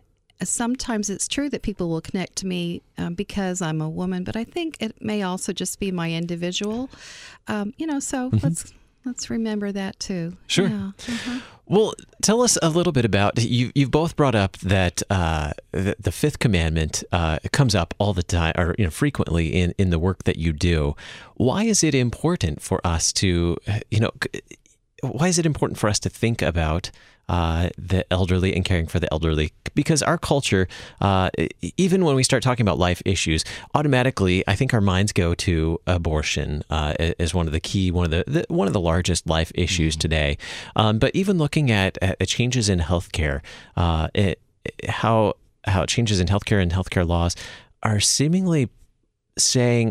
sometimes it's true that people will connect to me um, because I'm a woman, but I think it may also just be my individual, um, you know, so mm-hmm. let's... Let's remember that too. Sure. Yeah. Uh-huh. Well, tell us a little bit about, you, you've both brought up that uh, the, the fifth commandment uh, comes up all the time, or you know, frequently in, in the work that you do. Why is it important for us to, you know, why is it important for us to think about uh, the elderly and caring for the elderly? Because our culture, uh, even when we start talking about life issues, automatically, I think our minds go to abortion uh, as one of the key, one of the, the one of the largest life issues mm-hmm. today. Um, but even looking at, at changes in healthcare, uh, it, how how changes in healthcare and healthcare laws are seemingly saying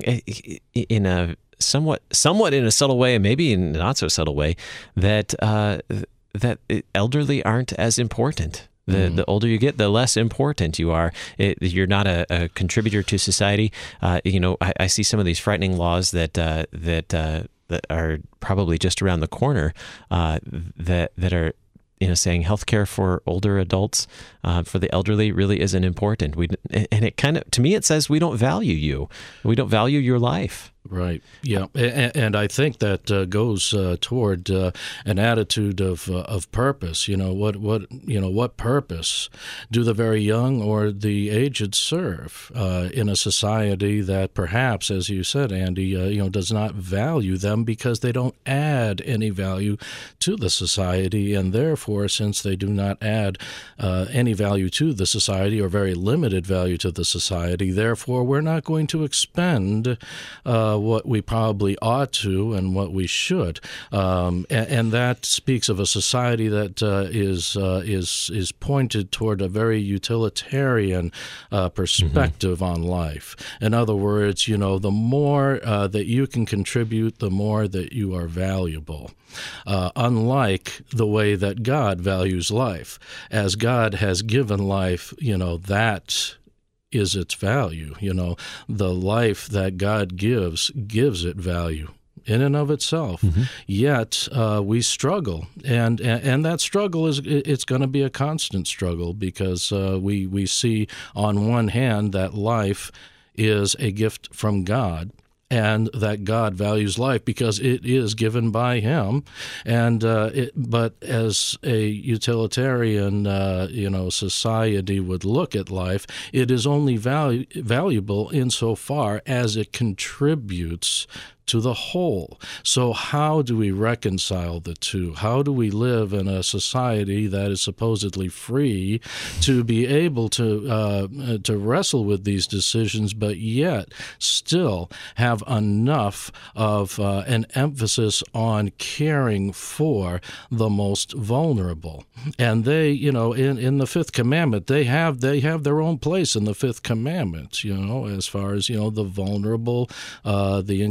in a somewhat somewhat in a subtle way, and maybe in a not so subtle way, that uh, that elderly aren't as important. The mm. the older you get, the less important you are. It, you're not a, a contributor to society. Uh, you know, I, I see some of these frightening laws that uh, that uh, that are probably just around the corner. Uh, that that are. You know, saying healthcare for older adults, uh, for the elderly, really isn't important. We and it kind of, to me, it says we don't value you. We don't value your life. Right. Yeah, and, and I think that uh, goes uh, toward uh, an attitude of uh, of purpose. You know, what what you know, what purpose do the very young or the aged serve uh, in a society that perhaps, as you said, Andy, uh, you know, does not value them because they don't add any value to the society, and therefore, since they do not add uh, any value to the society or very limited value to the society, therefore, we're not going to expend Uh, what we probably ought to and what we should, um, and, and that speaks of a society that uh, is uh, is is pointed toward a very utilitarian uh, perspective mm-hmm. on life. In other words, you know, the more uh, that you can contribute, the more that you are valuable. Uh, unlike the way that God values life, as God has given life, you know, that is its value. You know, the life that God gives gives it value in and of itself. Mm-hmm. Yet uh, we struggle, and, and and that struggle is it's going to be a constant struggle because uh, we we see on one hand that life is a gift from God, and that God values life because it is given by Him, and uh, it, but as a utilitarian, uh, you know, society would look at life, it is only valu- valuable insofar as it contributes to the whole. So how do we reconcile the two? How do we live in a society that is supposedly free to be able to uh, to wrestle with these decisions, but yet still have enough of uh, an emphasis on caring for the most vulnerable? And they, you know, in, in the Fifth Commandment, they have they have their own place in the Fifth Commandment, you know, as far as, you know, the vulnerable, uh, the incapacitated,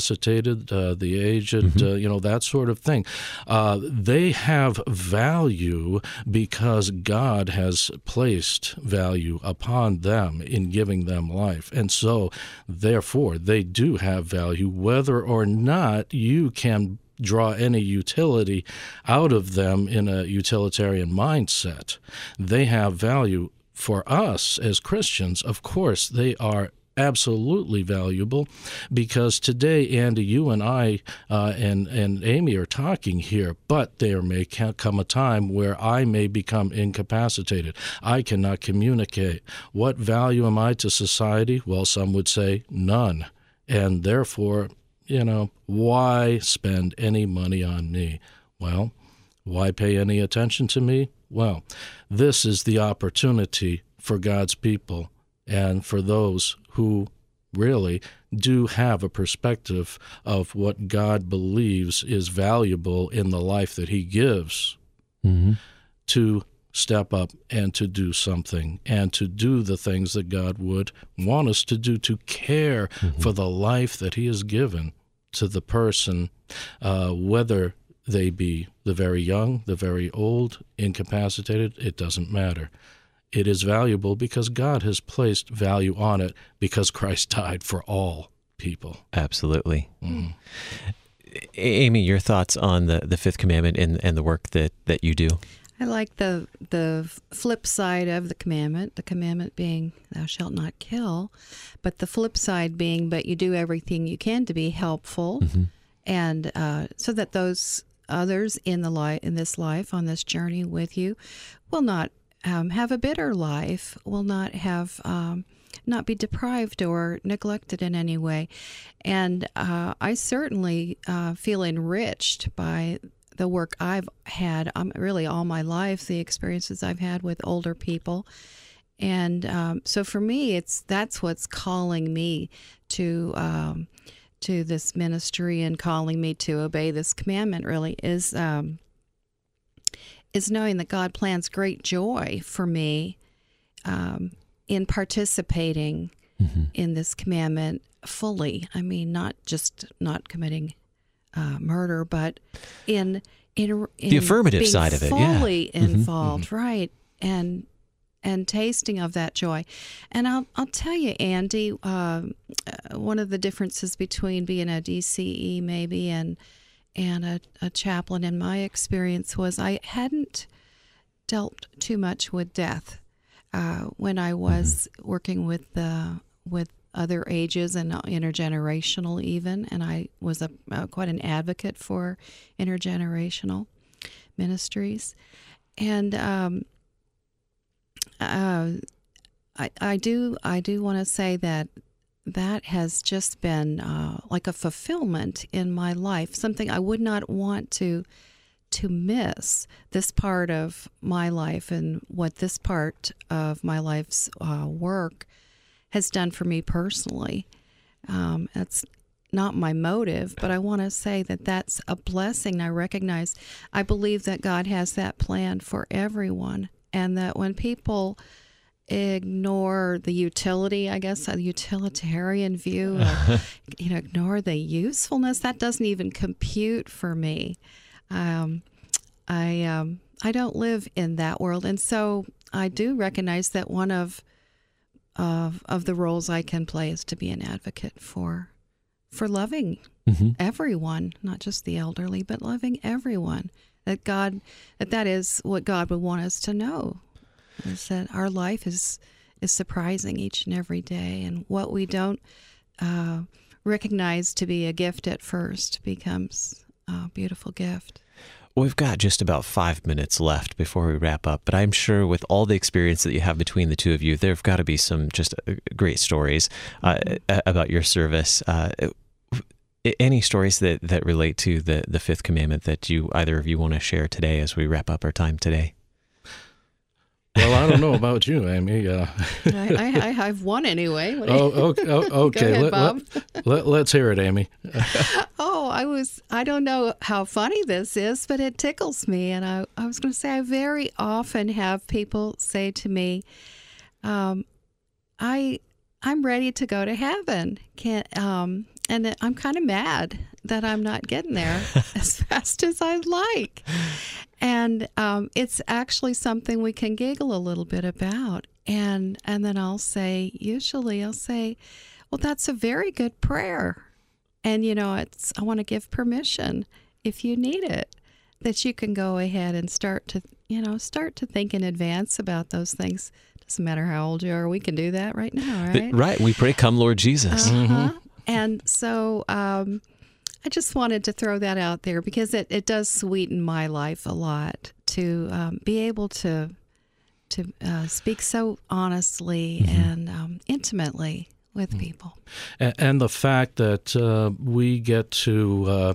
incapacitated, uh, the aged, Mm-hmm. uh, you know, that sort of thing. Uh, they have value because God has placed value upon them in giving them life. And so, therefore, they do have value, whether or not you can draw any utility out of them in a utilitarian mindset. They have value. For us as Christians, of course, they are absolutely valuable, because today, Andy, you and I uh, and, and Amy are talking here, but there may come a time where I may become incapacitated. I cannot communicate. What value am I to society? Well, some would say none. And therefore, you know, why spend any money on me? Well, why pay any attention to me? Well, this is the opportunity for God's people and for those who really do have a perspective of what God believes is valuable in the life that he gives, mm-hmm. to step up and to do something and to do the things that God would want us to do, to care mm-hmm. for the life that he has given to the person, uh, whether they be the very young, the very old, incapacitated, it doesn't matter. It is valuable because God has placed value on it, because Christ died for all people. Absolutely. Mm-hmm. Amy, your thoughts on the, the fifth commandment and, and the work that, that you do? I like the the flip side of the commandment, the commandment being thou shalt not kill, but the flip side being, but you do everything you can to be helpful, mm-hmm. and uh, so that those others in the li- in this life, on this journey with you, will not um, have a bitter life, will not have um, not be deprived or neglected in any way. And uh, I certainly uh, feel enriched by the work I've had, um, really all my life, the experiences I've had with older people. And um, so for me, it's that's what's calling me to um, to this ministry and calling me to obey this commandment, really, is um, is knowing that God plans great joy for me um, in participating mm-hmm. in this commandment fully. I mean, not just not committing uh, murder, but in in, in the affirmative being side of it, fully yeah. involved, mm-hmm. right? And and tasting of that joy. And I'll I'll tell you, Andy, uh, one of the differences between being a D C E maybe and and a, a chaplain in my experience was I hadn't dealt too much with death uh, when I was mm-hmm. working with the with other ages and intergenerational even, and I was a uh, quite an advocate for intergenerational ministries. And um, uh, I, I do I do want to say that that has just been uh, like a fulfillment in my life, something I would not want to to miss, this part of my life and what this part of my life's uh, work has done for me personally. Um, that's not my motive, but I want to say that that's a blessing. I recognize, I believe that God has that plan for everyone, and that when people ignore the utility, I guess, a utilitarian view, of, you know, ignore the usefulness, that doesn't even compute for me. Um, I um, I don't live in that world, and so I do recognize that one of Of, of the roles I can play is to be an advocate for for loving mm-hmm. everyone, not just the elderly, but loving everyone. That God, that that is what God would want us to know, is that our life is is surprising each and every day, and what we don't uh, recognize to be a gift at first becomes a beautiful gift. We've got just about five minutes left before we wrap up, but I'm sure with all the experience that you have between the two of you, there have got to be some just great stories uh, about your service. Uh, any stories that, that relate to the, the fifth commandment that you either of you want to share today as we wrap up our time today? Well, I don't know about you, Amy. Uh, I, I, I've won anyway. What oh, okay. Oh, okay. Go ahead, let, Bob. Let, let, let's hear it, Amy. oh, I was, I don't know how funny this is, but it tickles me. And I, I was going to say, I very often have people say to me, um, I, I'm ready to go to heaven. Can, um, and I'm kind of mad that I'm not getting there as fast as I'd like. And um, it's actually something we can giggle a little bit about. And and then I'll say, usually I'll say, well, that's a very good prayer. And, you know, it's I want to give permission, if you need it, that you can go ahead and start to, you know, start to think in advance about those things. Doesn't matter how old you are. We can do that right now, right? Right. We pray, come, Lord Jesus. Uh-huh. Mm-hmm. And so um, I just wanted to throw that out there because it, it does sweeten my life a lot to um, be able to to uh, speak so honestly mm-hmm. and um, intimately with mm-hmm. people. And, and the fact that uh, we get to uh,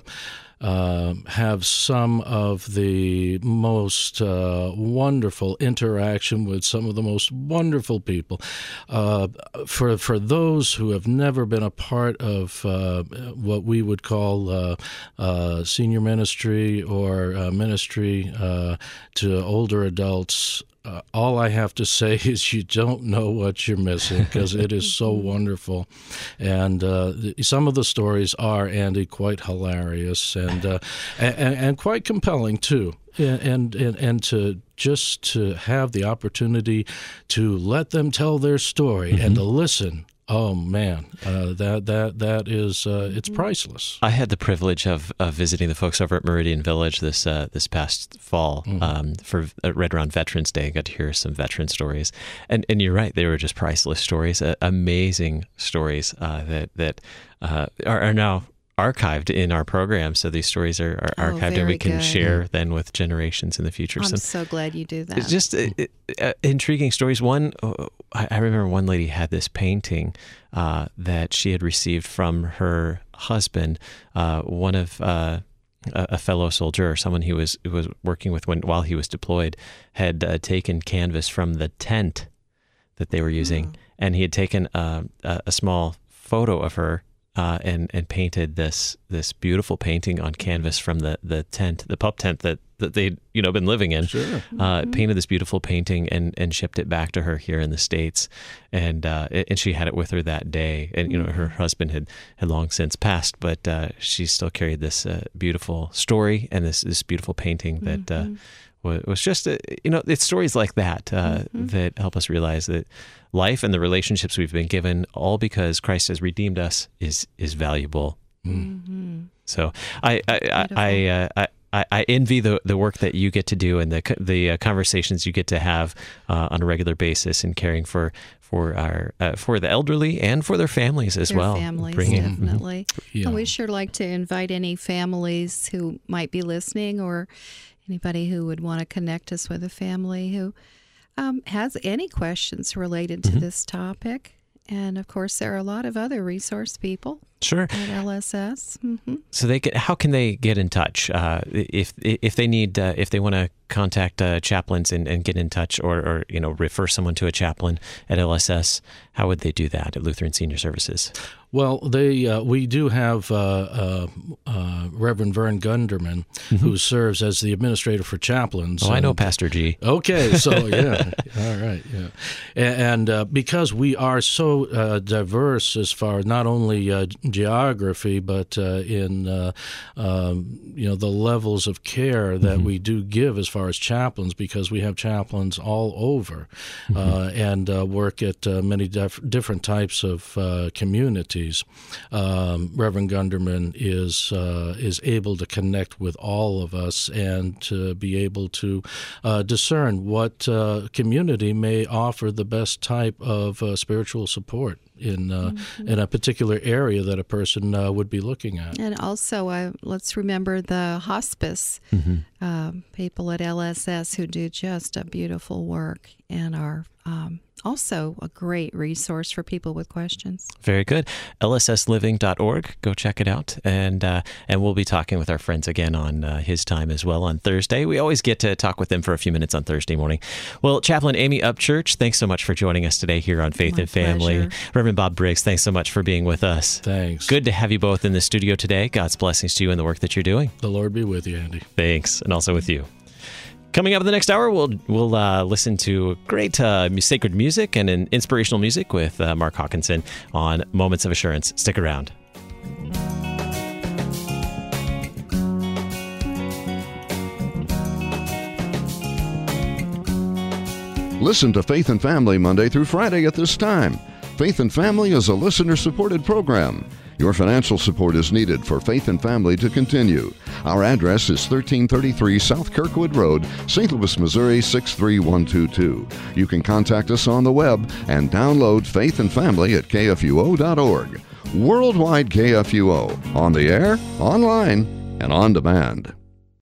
uh, have some of the most uh, wonderful interaction with some of the most wonderful people. Uh, for for those who have never been a part of uh, what we would call uh, uh, senior ministry or uh, ministry uh, to older adults, Uh, all I have to say is you don't know what you're missing because it is so wonderful. And uh, the, some of the stories are, Andy, quite hilarious and uh, and, and quite compelling, too. And, and and to just to have the opportunity to let them tell their story mm-hmm. and to listen. Oh man, uh, that that that is uh, it's priceless. I had the privilege of, of visiting the folks over at Meridian Village this uh, this past fall mm-hmm. um, for uh, right around Veterans Day. I got to hear some veteran stories, and and you're right, they were just priceless stories, uh, amazing stories uh, that that uh, are, are now archived in our program. So these stories are, are oh, archived, and we can good. share then with generations in the future. I'm so, so glad you do that. It's just uh, uh, intriguing stories. One, uh, I, I remember one lady had this painting uh, that she had received from her husband, uh, one of uh, a, a fellow soldier or someone he was who was working with when while he was deployed, had uh, taken canvas from the tent that they were using, oh. and he had taken uh, a, a small photo of her. Uh, and and painted this this beautiful painting on canvas from the, the tent, the pup tent that, that they'd you know been living in. Sure. Uh, Mm-hmm. Painted this beautiful painting and, and shipped it back to her here in the States, and uh, and she had it with her that day. And you know her husband had, had long since passed, but uh, she still carried this uh, beautiful story and this this beautiful painting that. Mm-hmm. Uh, was just, a, you know, it's stories like that uh, mm-hmm. that help us realize that life and the relationships we've been given, all because Christ has redeemed us, is is valuable. Mm-hmm. So I I I, I, uh, I I, I envy the the work that you get to do and the the uh, conversations you get to have uh, on a regular basis in caring for for our uh, for the elderly and for their families as their well. Families, Bringing, definitely. Mm-hmm. Yeah. And we sure like to invite any families who might be listening or anybody who would want to connect us with a family who um, has any questions related to mm-hmm. this topic. And of course, there are a lot of other resource people. Sure. At L S S. Mm-hmm. So they can, how can they get in touch uh, if if they need uh, if they want to contact uh, chaplains and, and get in touch or, or you know refer someone to a chaplain at L S S? How would they do that at Lutheran Senior Services? Well, they uh, we do have uh, uh, uh, Reverend Vern Gunderman, mm-hmm. who serves as the administrator for chaplains. Oh, I know Pastor G. Okay, so yeah, all right, yeah, and, and uh, because we are so uh, diverse as far not only uh, geography, but uh, in uh, um, you know the levels of care that mm-hmm. we do give as far as chaplains, because we have chaplains all over mm-hmm. uh, and uh, work at uh, many def- different types of uh, communities. Um, Reverend Gunderman is uh, is able to connect with all of us and to be able to uh, discern what uh, community may offer the best type of uh, spiritual support in uh, mm-hmm. in a particular area that a person uh, would be looking at. And also, uh, let's remember the hospice mm-hmm. uh, people at L S S who do just a beautiful work and are um, also a great resource for people with questions. Very good. L S S living dot org. Go check it out. And uh, and we'll be talking with our friends again on uh, his time as well on Thursday. We always get to talk with them for a few minutes on Thursday morning. Well, Chaplain Amy Upchurch, thanks so much for joining us today here on Faith My and Family. pleasure. Reverend Bob Briggs, thanks so much for being with us. Thanks. Good to have you both in the studio today. God's blessings to you in the work that you're doing. The Lord be with you, Andy. Thanks. And also with you. Coming up in the next hour, we'll we'll uh, listen to great uh, sacred music and an inspirational music with uh, Mark Hawkinson on Moments of Assurance. Stick around. Listen to Faith and Family Monday through Friday at this time. Faith and Family is a listener-supported program. Your financial support is needed for Faith and Family to continue. Our address is thirteen thirty-three South Kirkwood Road, Saint Louis, Missouri six three one two two. You can contact us on the web and download Faith and Family at K F U O dot org. Worldwide K F U O, on the air, online, and on demand.